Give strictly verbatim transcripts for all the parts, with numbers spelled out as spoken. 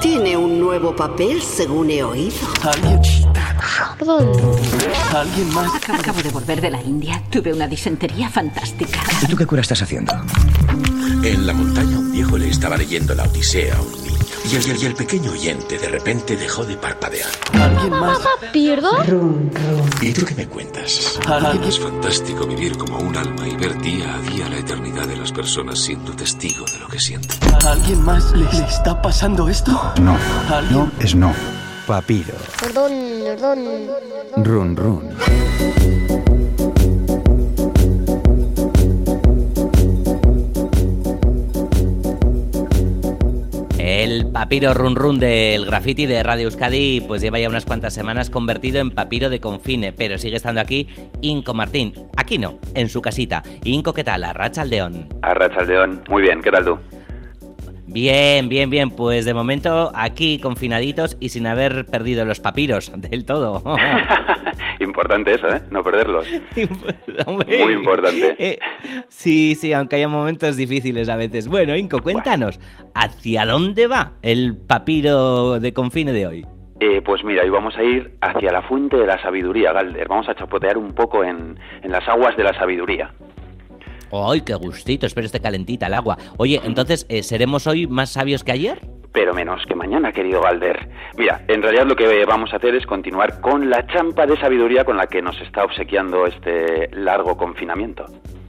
Tiene un nuevo papel, según he oído. ¿Alguien? Perdón. ¿Alguien más? Acabo, acabo de volver de la India. Tuve una disentería fantástica. ¿Y tú qué cura estás haciendo? En la montaña un viejo le estaba leyendo la Odisea a un niño. Y el, y el pequeño oyente de repente dejó de parpadear. ¿Alguien más? Papá, ¿pierdo? Rum, rum. ¿Y tú qué me cuentas? ¿Alguien? Es fantástico vivir como un alma y ver día a día la eternidad de las personas siendo testigo de lo que sienten. ¿A alguien más le, le está pasando esto? No, ¿Alguien? no es no. Papiro. Perdón, perdón. Run, run. El papiro run run del graffiti de Radio Euskadi pues lleva ya unas cuantas semanas convertido en papiro de confine, pero sigue estando aquí Inco Martín. Aquí no, en su casita. Inco, ¿qué tal? Arratsaldeon. Arratsaldeon. Muy bien, ¿qué tal tú? Bien, bien, bien. Pues de momento aquí confinaditos y sin haber perdido los papiros del todo. Importante eso, ¿eh? No perderlos. Hombre, muy importante. Eh, sí, sí, aunque haya momentos difíciles a veces. Bueno, Inco, cuéntanos, bueno. ¿hacia dónde va el papiro de confine de hoy? Eh, pues mira, hoy vamos a ir hacia la fuente de la sabiduría, Galder. Vamos a chapotear un poco en, en las aguas de la sabiduría. ¡Ay, qué gustito! Espero esté calentita el agua. Oye, entonces, eh, ¿seremos hoy más sabios que ayer? Pero menos que mañana, querido Galder. Mira, en realidad lo que vamos a hacer es continuar con la champa de sabiduría con la que nos está obsequiando este largo confinamiento.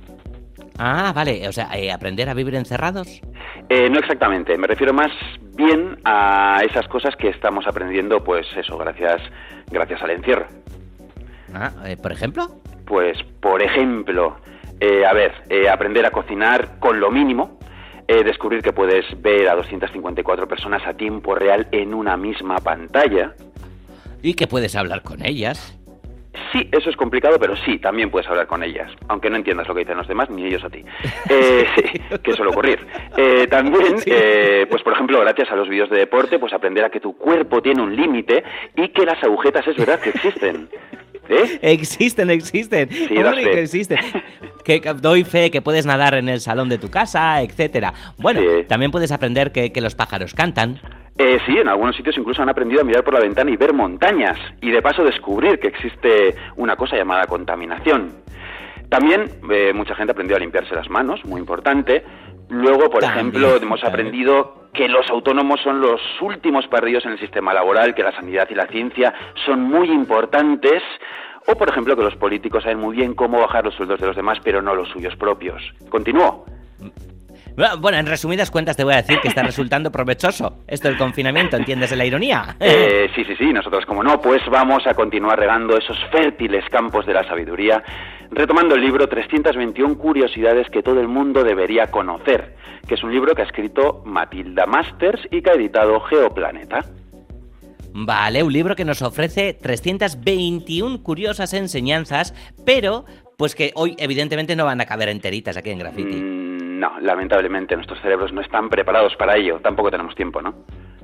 Ah, vale. O sea, eh, ¿aprender a vivir encerrados? Eh, no exactamente. Me refiero más bien a esas cosas que estamos aprendiendo, pues eso, gracias, gracias al encierro. Ah, eh, ¿por ejemplo? Pues, por ejemplo... Eh, a ver, eh, aprender a cocinar con lo mínimo, eh, descubrir que puedes ver a doscientas cincuenta y cuatro personas a tiempo real en una misma pantalla. Y que puedes hablar con ellas. Sí, eso es complicado, pero sí, también puedes hablar con ellas, aunque no entiendas lo que dicen los demás, ni ellos a ti. Eh, sí, que suele ocurrir. Eh, también, eh, pues por ejemplo, gracias a los vídeos de deporte, pues aprender a que tu cuerpo tiene un límite y que las agujetas es verdad que existen. ¿Eh? Existen, existen. Sí, Hombre, que existen. Que doy fe que puedes nadar en el salón de tu casa, etcétera. Bueno, sí. También puedes aprender que, que los pájaros cantan. Eh, sí, en algunos sitios incluso han aprendido a mirar por la ventana y ver montañas. Y de paso descubrir que existe una cosa llamada contaminación. También eh, mucha gente aprendió a limpiarse las manos, muy importante. Luego, por también, ejemplo, hemos también. aprendido que los autónomos son los últimos perdidos en el sistema laboral, que la sanidad y la ciencia son muy importantes. O, por ejemplo, que los políticos saben muy bien cómo bajar los sueldos de los demás, pero no los suyos propios. Continúo. Bueno, en resumidas cuentas te voy a decir que está resultando provechoso esto del confinamiento, ¿entiendes la ironía? Eh, sí, sí, sí, nosotros como no, pues vamos a continuar regando esos fértiles campos de la sabiduría, retomando el libro trescientas veintiuna curiosidades que todo el mundo debería conocer, que es un libro que ha escrito Matilda Masters y que ha editado Geoplaneta. Vale, un libro que nos ofrece trescientas veintiuna curiosas enseñanzas, pero pues que hoy evidentemente no van a caber enteritas aquí en Graffiti. Mm, no, lamentablemente nuestros cerebros no están preparados para ello, tampoco tenemos tiempo, ¿no?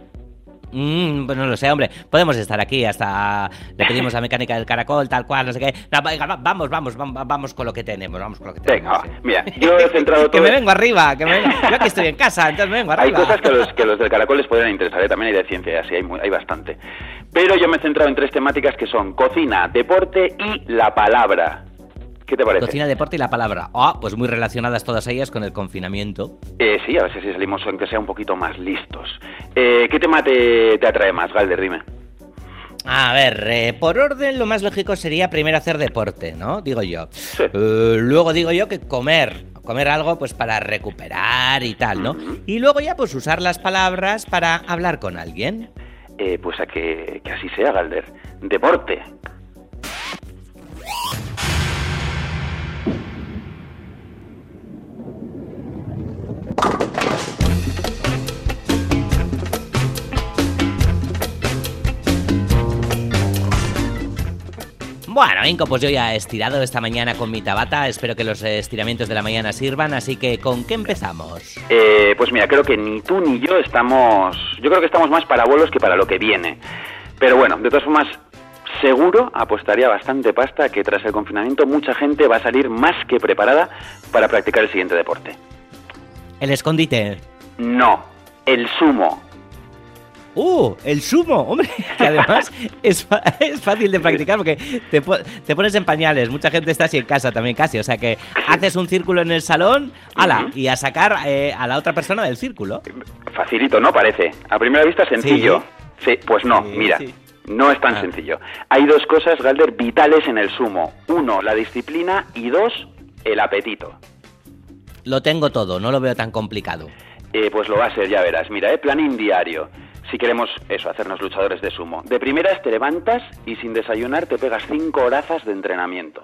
Mm, pues no lo sé, hombre, podemos estar aquí hasta... Le pedimos a Mecánica del Caracol, tal cual, no sé qué... No, venga, vamos, vamos, vamos, vamos con lo que tenemos, vamos con lo que tenemos. Venga, sí. Mira, yo he centrado todo... que me vengo arriba, que me vengo... Yo aquí estoy en casa, entonces me vengo arriba. Hay cosas que los, que los del Caracol les podrían interesar, ¿eh? También hay de ciencia y así, hay, muy, hay bastante. Pero yo me he centrado en tres temáticas que son cocina, deporte y la palabra. ¿Qué te parece? Cocina, deporte y la palabra. Ah, oh, pues muy relacionadas todas ellas con el confinamiento. Eh, sí, a ver si salimos aunque sea un poquito más listos. Eh, ¿Qué tema te, te atrae más, Galder? Dime. A ver, eh, por orden lo más lógico sería primero hacer deporte, ¿no? Digo yo. Sí. Eh, luego digo yo que comer. Comer algo pues para recuperar y tal, ¿no? Uh-huh. Y luego ya pues usar las palabras para hablar con alguien. Eh, pues a que, que así sea, Galder. Deporte. Bueno, Inco, pues yo ya he estirado esta mañana con mi Tabata. Espero que los estiramientos de la mañana sirvan. Así que, ¿con qué empezamos? Eh, pues mira, creo que ni tú ni yo estamos... Yo creo que estamos más para bolos que para lo que viene. Pero bueno, de todas formas, seguro apostaría bastante pasta que tras el confinamiento mucha gente va a salir más que preparada para practicar el siguiente deporte. ¿El escondite? No, el sumo. ¡Uh! El sumo, hombre, que además es, fa- es fácil de practicar porque te, po- te pones en pañales, mucha gente está así en casa también casi, o sea que haces un círculo en el salón, ala, y a sacar eh, a la otra persona del círculo. Facilito, ¿no? Parece. A primera vista sencillo. Sí, pues no, Sí, mira, sí. no es tan Ah. sencillo. Hay dos cosas, Galder, vitales en el sumo. Uno, la disciplina y dos, el apetito. Lo tengo todo, no lo veo tan complicado. Eh, pues lo va a ser, ya verás. Mira, eh, planning diario. Si queremos, eso, hacernos luchadores de sumo. De primeras te levantas y sin desayunar te pegas cinco horazas de entrenamiento.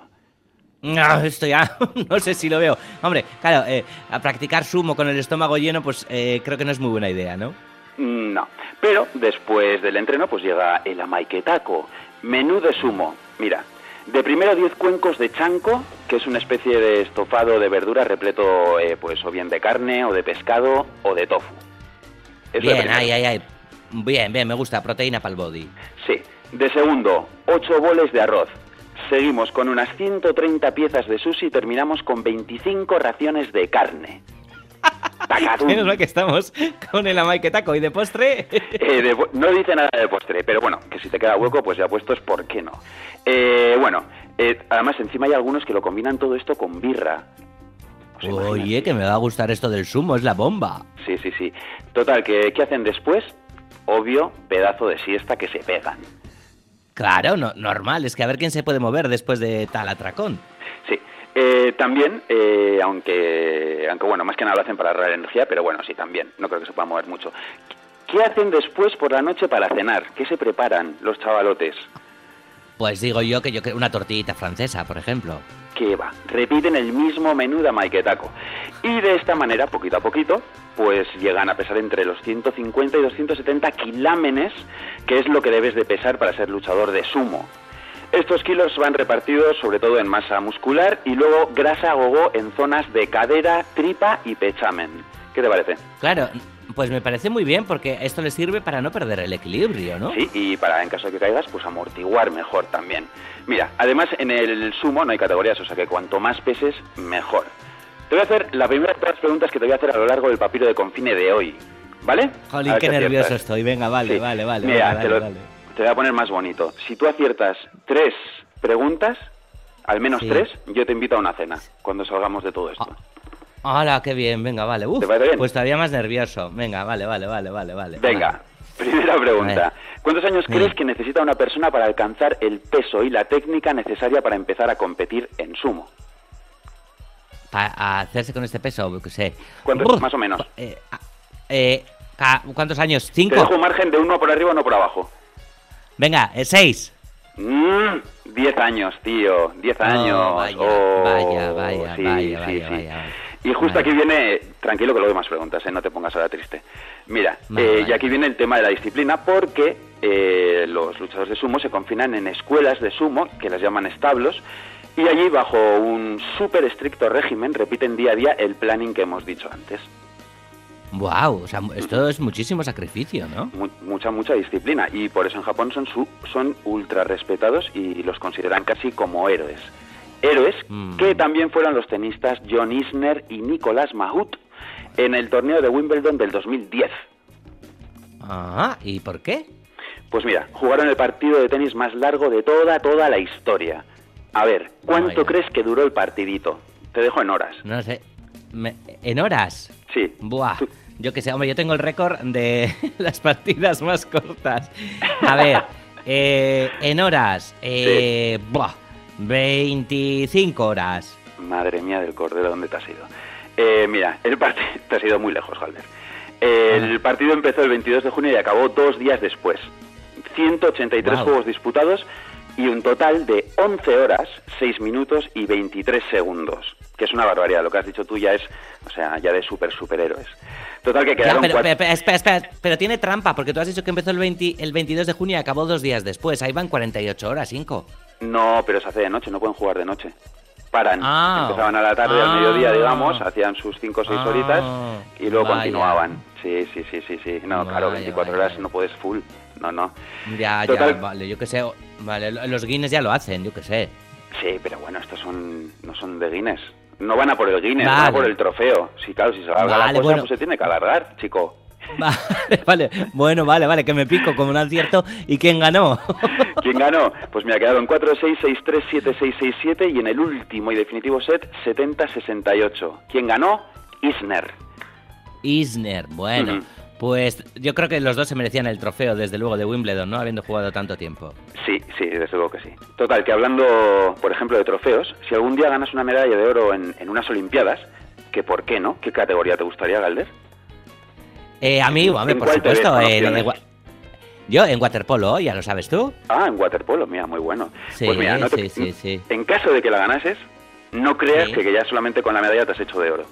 No, esto ya no sé si lo veo. Hombre, claro, eh, a practicar sumo con el estómago lleno, pues eh, creo que no es muy buena idea, ¿no? Mm, No, pero después del entreno pues llega el amaiketako, menú de sumo. Mira, de primero diez cuencos de chanco, que es una especie de estofado de verdura repleto eh, pues o bien de carne o de pescado o de tofu. Eso de Bien, primero. ay, ay, ay. Bien, bien, me gusta, proteína para el body. Sí, de segundo, ocho boles de arroz. Seguimos con unas ciento treinta piezas de sushi y terminamos con veinticinco raciones de carne. ¡Tacatún! Menos mal que estamos con el amaiketako y de postre. Eh, de- no dice nada de postre, pero bueno, que si te queda hueco, pues ya puestos, ¿por qué no? Eh, bueno, eh, además encima hay algunos que lo combinan todo esto con birra. ¿Os imagináis? Oye, que me va a gustar esto del sumo, es la bomba. Sí, sí, sí. Total, ¿qué, qué hacen después? Obvio, pedazo de siesta que se pegan. Claro, no, normal, es que a ver quién se puede mover después de tal atracón. Sí. Eh, también, eh, aunque, aunque bueno, más que nada lo hacen para ahorrar energía, pero bueno, sí, también. No creo que se pueda mover mucho. ¿Qué hacen después por la noche para cenar? ¿Qué se preparan los chavalotes? Pues digo yo que yo creo una tortillita francesa, por ejemplo. Que va, repiten el mismo menú de amaiketako. Y de esta manera, poquito a poquito, pues llegan a pesar entre los ciento cincuenta y doscientos setenta kilámenes, que es lo que debes de pesar para ser luchador de sumo. Estos kilos van repartidos sobre todo en masa muscular y luego grasa a gogo en zonas de cadera, tripa y pechamen. ¿Qué te parece? Claro, pues me parece muy bien porque esto le sirve para no perder el equilibrio, ¿no? Sí, y para en caso de que caigas, pues amortiguar mejor también. Mira, además en el sumo no hay categorías, o sea que cuanto más peses, mejor. Te voy a hacer la primera de las preguntas que te voy a hacer a lo largo del papiro de confine de hoy, ¿vale? Jolín, A ver qué si nervioso aciertas. estoy. Venga, vale, Sí. vale, vale. Mira, vale, te, lo- vale, vale. te voy a poner más bonito. Si tú aciertas tres preguntas, al menos Sí. tres, yo te invito a una cena cuando salgamos de todo esto. Hola, qué bien, venga, vale. Uf, ¿Te parece bien? pues todavía más nervioso. Venga, vale, vale, vale, vale, vale. Venga, primera pregunta. ¿Cuántos años Sí. crees que necesita una persona para alcanzar el peso y la técnica necesaria para empezar a competir en sumo? Para hacerse con este peso, yo qué sé. ¿Cuántos, Uf, más o menos? eh, eh, ca- ¿Cuántos años? Te ¿Cinco? dejo un margen de uno por arriba o uno por abajo. Venga, eh, seis. Mm, diez años, tío. Diez Oh, años. vaya, Oh, vaya, vaya, sí, vaya, sí, vaya, sí. vaya, vaya. Y justo Vaya. aquí viene, tranquilo que luego hay más preguntas, ¿eh? No te pongas ahora triste. Mira, Vale, eh, vale. y aquí viene el tema de la disciplina porque eh, los luchadores de sumo se confinan en escuelas de sumo, que las llaman establos, y allí bajo un súper estricto régimen repiten día a día el planning que hemos dicho antes. Wow, o sea, esto es muchísimo sacrificio, ¿no? Mu- mucha, mucha disciplina, y por eso en Japón son, su, son ultra respetados y los consideran casi como héroes. Héroes Mm. que también fueron los tenistas John Isner y Nicolás Mahut en el torneo de Wimbledon del dos mil diez. Ah, ¿y por qué? Pues mira, jugaron el partido de tenis más largo de toda, toda la historia. A ver, ¿cuánto Vaya. crees que duró el partidito? Te dejo en horas. No sé. Me- ¿En horas? Sí. Buah, Tú- yo que sé, hombre, yo tengo el récord de las partidas más cortas. A ver, eh, en horas, eh, buah, veinticinco horas. Madre mía del cordero, ¿dónde te has ido? Eh, mira, el partido... Te has ido muy lejos, Halder. El Ah. partido empezó el veintidós de junio y acabó dos días después. ciento ochenta y tres Guau. juegos disputados y un total de once horas, seis minutos y veintitrés segundos. Que es una barbaridad. Lo que has dicho tú ya es, o sea, ya de super superhéroes. Total que Ya, quedaron pero, cuatro... pero, espera, espera, pero tiene trampa, porque tú has dicho que empezó el, veinte, el veintidós de junio y acabó dos días después. Ahí van cuarenta y ocho horas, cinco. No, pero se hace de noche, no pueden jugar de noche. Paran. Ah. Empezaban a la tarde, Ah. al mediodía, digamos, hacían sus cinco o seis Ah. horitas y luego Vaya. continuaban. Sí, sí, sí, sí, sí. No, claro, Vaya, veinticuatro vaya, horas vaya. no puedes full. No, no. Ya, Total- ya, vale, yo que sé. Vale, los Guinness ya lo hacen, yo que sé. Sí, pero bueno, estos son no son de Guinness. No van a por el Guinness, Vale. van a por el trofeo. Sí, claro, si se alarga la Vale, cosa, bueno. pues se tiene que alargar, chico. Vale, vale, bueno, vale, vale, que me pico como un acierto. ¿Y quién ganó? ¿Quién ganó? Pues me ha quedado en cuatro seis, seis tres, siete seis, seis siete y en el último y definitivo set setenta sesenta y ocho. ¿Quién ganó? Isner. Isner, bueno, Uh-huh. pues yo creo que los dos se merecían el trofeo, desde luego, de Wimbledon, ¿no? Habiendo jugado tanto tiempo. Sí, sí, desde luego que sí. Total, que hablando, por ejemplo, de trofeos, si algún día ganas una medalla de oro en, en unas Olimpiadas, que ¿por qué no? ¿Qué categoría te gustaría, Galder? Eh, a mí, hombre, ¿En por cuál te ves supuesto. con En, opciones? en, yo en waterpolo, ya lo sabes tú. Ah, en waterpolo, mira, muy bueno. Sí, pues mira, no te- sí, sí, sí. en caso de que la ganases, no creas Sí. que, que ya solamente con la medalla te has hecho de oro.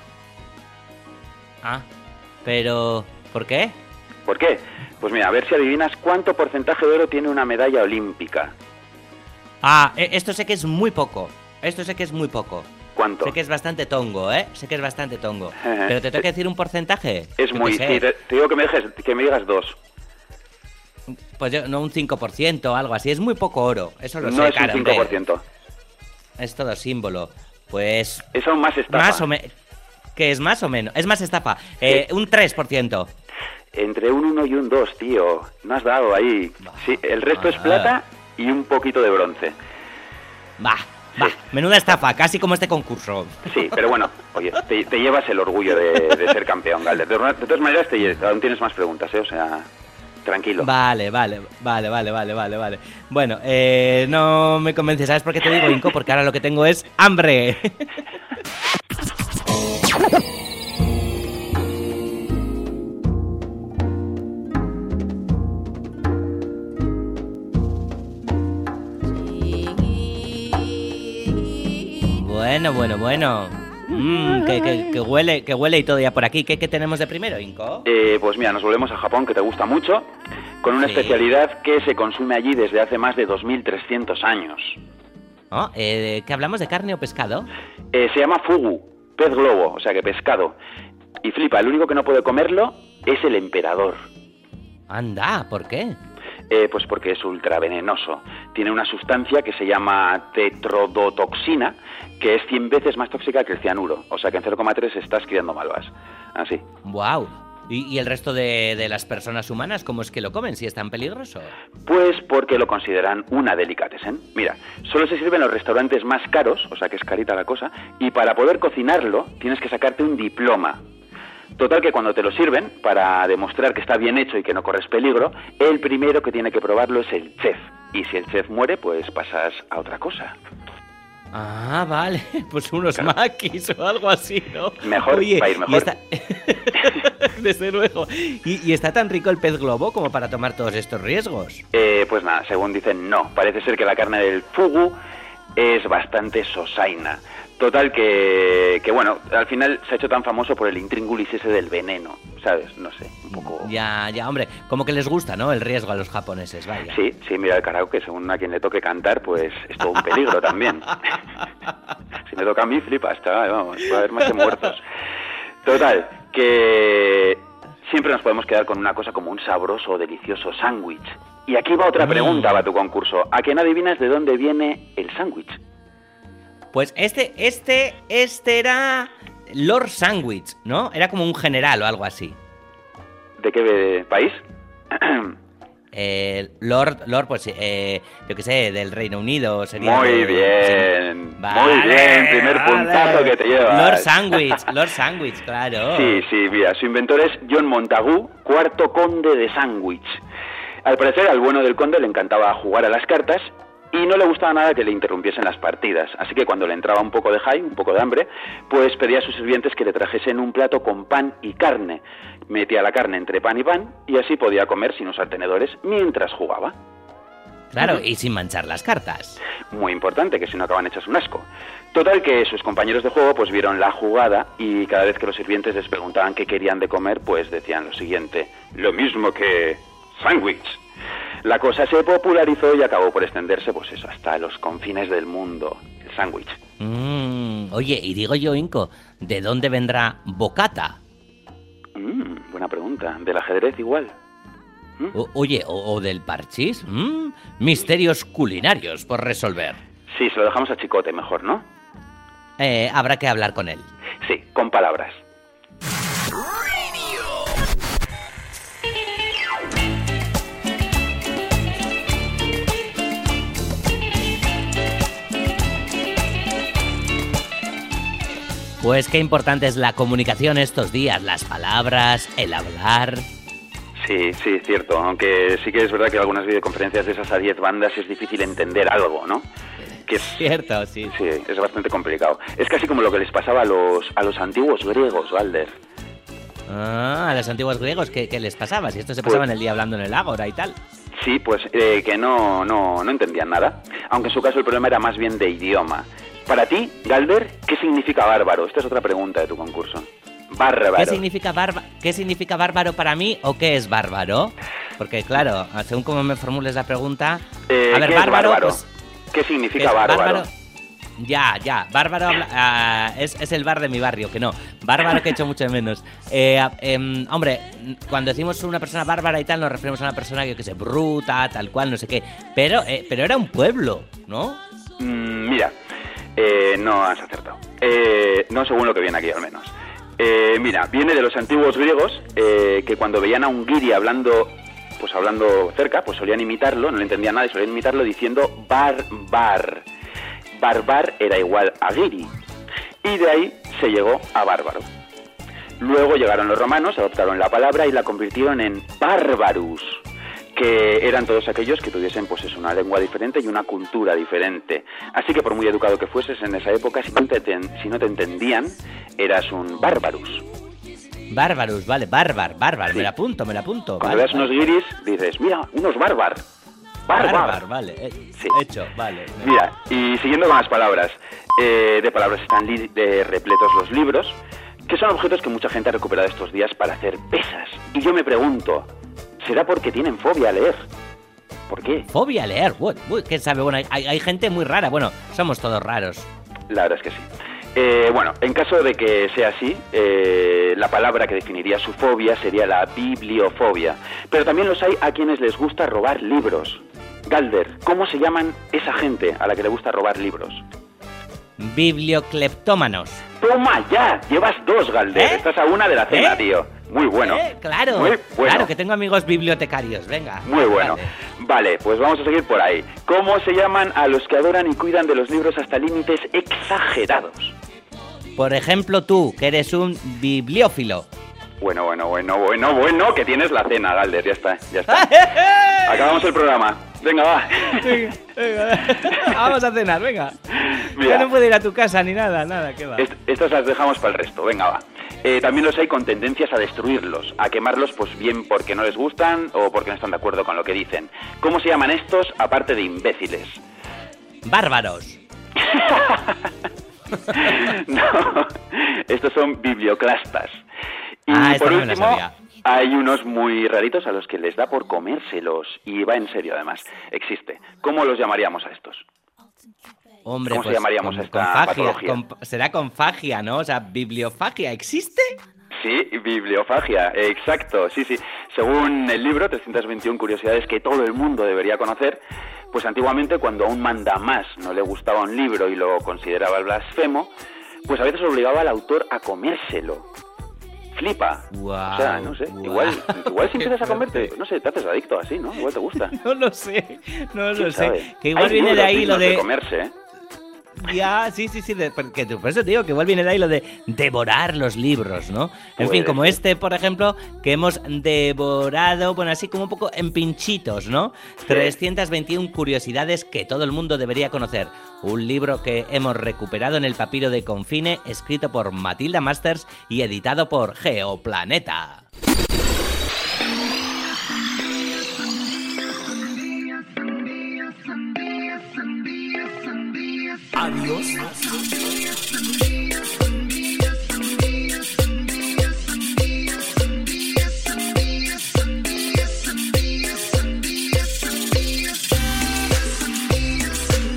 Ah, pero ¿por qué? ¿Por qué? Pues mira, a ver si adivinas cuánto porcentaje de oro tiene una medalla olímpica. Ah, e- esto sé que es muy poco. Esto sé que es muy poco. ¿Cuánto? Sé que es bastante tongo, ¿eh? Sé que es bastante tongo. Pero te tengo que decir un porcentaje. Es Yo muy... qué sé. Sí, te, te digo que me, dejes, que me digas dos. Pues yo, no un cinco por ciento o algo así. Es muy poco oro. Eso lo No sé, es un claro, cinco por hombre. ciento. Es todo símbolo. Pues... Es aún más estafa. Más o menos... ¿Qué es más o menos? Es más estafa. Eh, un tres por ciento. Entre un uno y un dos, tío. No has dado ahí. Sí, el resto es plata y un poquito de bronce. Va, va. Menuda estafa, casi como este concurso. Sí, pero bueno, oye, te, te llevas el orgullo de, de ser campeón, Galder. De, de todas maneras, te, lle- aún tienes más preguntas, ¿eh? O sea, tranquilo. Vale, vale, vale, vale, vale, vale, vale. Bueno, eh, no me convences, ¿sabes por qué te digo, Inco? Porque ahora lo que tengo es hambre. Bueno, bueno, bueno. Mm, que, que- que huele, que huele y todo ya por aquí. ¿Qué, qué tenemos de primero, Inco? Eh, pues mira, nos volvemos a Japón, que te gusta mucho, con una Sí. especialidad que se consume allí desde hace más de dos mil trescientos años. Oh, eh, ¿qué hablamos de carne o pescado? Eh, se llama fugu, pez globo, o sea que pescado. Y flipa, el único que no puede comerlo es el emperador. Anda, ¿por qué? Eh, pues porque es ultravenenoso. Tiene una sustancia que se llama tetrodotoxina, que es cien veces más tóxica que el cianuro. O sea que en cero coma tres estás criando malvas. Así. Wow. ¿Y, y el resto de, de las personas humanas cómo es que lo comen si es tan peligroso? Pues porque lo consideran una delicatessen. Mira, solo se sirve en los restaurantes más caros, o sea que es carita la cosa, y para poder cocinarlo tienes que sacarte un diploma. Total que cuando te lo sirven, para demostrar que está bien hecho y que no corres peligro, el primero que tiene que probarlo es el chef. Y si el chef muere, pues pasas a otra cosa. Ah, vale. Pues unos maquis o algo así, ¿no? Mejor, Oye, va a ir y mejor. está- Desde luego. ¿Y, y está tan rico el pez globo como para tomar todos estos riesgos? Eh, pues nada, según dicen, no. Parece ser que la carne del fugu es bastante sosaina. Total que, que bueno, al final se ha hecho tan famoso por el intríngulis ese del veneno, ¿sabes? No sé, un poco... Ya, ya, hombre. Como que les gusta, ¿no? El riesgo a los japoneses, vaya. Sí, sí, mira el karaoke, según a quien le toque cantar, pues es todo un peligro también. Si me toca a mí, flipa, está, vamos, puede haber más que muertos. Total, que siempre nos podemos quedar con una cosa como un sabroso o delicioso sándwich. Y aquí va otra pregunta, va tu concurso. ¿A quién adivinas de dónde viene el sándwich? Pues este, este, este era Lord Sandwich, ¿no? Era como un general o algo así. ¿De qué país? Eh, Lord, Lord, pues, eh, yo qué sé, del Reino Unido sería. Muy de- bien, Vale, muy bien, primer vale. puntazo que te llevas. Lord Sandwich, Lord Sandwich, claro. Sí, sí, mira, su inventor es John Montagu, cuarto conde de Sandwich. Al parecer, al bueno del conde le encantaba jugar a las cartas y no le gustaba nada que le interrumpiesen las partidas. Así que cuando le entraba un poco de high, un poco de hambre, pues pedía a sus sirvientes que le trajesen un plato con pan y carne. Metía la carne entre pan y pan y así podía comer sin usar tenedores mientras jugaba. Claro, y sin manchar las cartas. Muy importante, que si no acaban hechas un asco. Total que sus compañeros de juego pues vieron la jugada y cada vez que los sirvientes les preguntaban qué querían de comer, pues decían lo siguiente: lo mismo que sándwich. La cosa se popularizó y acabó por extenderse, pues eso, hasta los confines del mundo, el sándwich. Mm, oye, y digo yo, Inco, ¿de dónde vendrá bocata? Mm, buena pregunta. Del ajedrez igual. O- oye, o, o del parchís. Mm, misterios culinarios por resolver. Sí, se lo dejamos a Chicote mejor, ¿no? Eh, habrá que hablar con él. Sí, con palabras. Pues qué importante es la comunicación estos días, las palabras, el hablar. Sí, sí, cierto, aunque sí que es verdad que algunas videoconferencias de esas a diez bandas es difícil entender algo, ¿no? Que es cierto, sí. Sí, es bastante complicado. Es casi como lo que les pasaba a los, a los antiguos griegos, Galder. Ah, a los antiguos griegos, ¿qué, qué les pasaba? Si esto se pasaba pues, en el día hablando en el ágora y tal. Sí, pues eh, que no, no, no entendían nada, aunque en su caso el problema era más bien de idioma. Para ti, Galder, ¿qué significa bárbaro? Esta es otra pregunta de tu concurso. Bárbaro. ¿Qué significa, barba- ¿Qué significa bárbaro para mí o qué es bárbaro? Porque claro, según como me formules la pregunta... Eh, a ver, ¿qué bárbaro, es bárbaro? Pues, ¿Qué significa ¿qué bárbaro? bárbaro? Ya, ya, bárbaro uh, es, es el bar de mi barrio, que no, bárbaro que echo mucho de menos. Eh, eh, hombre, cuando decimos una persona bárbara y tal, nos referimos a una persona que, que sé, bruta, tal cual, no sé qué. Pero, eh, pero era un pueblo, ¿no? Mm, mira, eh, no has acertado. Eh, no según lo que viene aquí, al menos. Eh, mira, viene de los antiguos griegos, eh, que cuando veían a un guiri hablando... pues hablando cerca, pues solían imitarlo, no le entendían nada y solían imitarlo diciendo barbar. Barbar era igual a guiri. Y de ahí se llegó a bárbaro. Luego llegaron los romanos, adoptaron la palabra y la convirtieron en barbarus, que eran todos aquellos que tuviesen pues eso, una lengua diferente y una cultura diferente. Así que por muy educado que fueses en esa época, si no te, si no te entendían, eras un barbarus. Bárbaros, vale, bárbaro, bárbaro, Sí. me la apunto, me la apunto. Cuando vale, veas vale. unos guiris, dices, mira, unos bárbar. Bárbar. Bárbaro, vale, eh, Sí. hecho, vale. Mira, y siguiendo con las palabras, eh, de palabras están li- de repletos los libros, que son objetos que mucha gente ha recuperado estos días para hacer pesas. Y yo me pregunto, ¿será porque tienen fobia a leer? ¿Por qué? Fobia a leer, uy, uy, ¿quién sabe? Bueno, hay, hay gente muy rara, bueno, somos todos raros. La verdad es que sí. Eh, bueno, en caso de que sea así, eh, la palabra que definiría su fobia sería la bibliofobia. Pero también los hay a quienes les gusta robar libros. Galder, ¿cómo se llaman esa gente a la que le gusta robar libros? Bibliocleptómanos. ¡Toma ya! Llevas dos, Galder. ¿Eh? Estás a una de la cena, ¿Eh? tío. Muy bueno. Eh, claro, Muy bueno. claro, que tengo amigos bibliotecarios, venga. Muy bueno. Vale. Vale, pues vamos a seguir por ahí. ¿Cómo se llaman a los que adoran y cuidan de los libros hasta límites exagerados? Por ejemplo, tú, que eres un bibliófilo. Bueno, bueno, bueno, bueno, bueno, que tienes la cena, Galder. Ya está, ya está. Acabamos el programa. Venga, va. Venga, venga. Vamos a cenar, venga. Mira. Yo no puedo ir a tu casa ni nada, nada, ¿qué va? Est- estas las dejamos para el resto, venga, va. Eh, también los hay con tendencias a destruirlos, a quemarlos, pues bien porque no les gustan o porque no están de acuerdo con lo que dicen. ¿Cómo se llaman estos, aparte de imbéciles? Bárbaros. No, estos son biblioclastas. Y Ah, esta por no me la último, sabía. hay unos muy raritos a los que les da por comérselos, y va en serio además, existe. ¿Cómo los llamaríamos a estos? Hombre, ¿Cómo se pues, llamaríamos con, a esta con fagia, patología? con- será con fagia, ¿no? O sea, bibliofagia, ¿existe? Sí, bibliofagia, exacto, sí, sí. Según el libro, trescientas veintiuna curiosidades que todo el mundo debería conocer, pues antiguamente cuando a un mandamás no le gustaba un libro y lo consideraba blasfemo, pues a veces obligaba al autor a comérselo. Flipa. Guau, o sea, no sé, guau. igual, igual si Qué empiezas a comerte, fuerte. no sé, te haces adicto así, ¿no? Igual te gusta. No lo sé, no ¿Quién lo sabe? sé. Que igual Hay viene de libros ahí lo dignos de... comerse, ¿eh? Ya, sí, sí, sí, de- porque tú- por eso te digo que igual viene de ahí lo de devorar los libros, ¿no? En Puede fin, como ser. este, por ejemplo, que hemos devorado, bueno, así como un poco en pinchitos, ¿no? trescientas veintiuna curiosidades que todo el mundo debería conocer. Un libro que hemos recuperado en el papiro de Confine, escrito por Matilda Masters y editado por Geoplaneta. Adiós.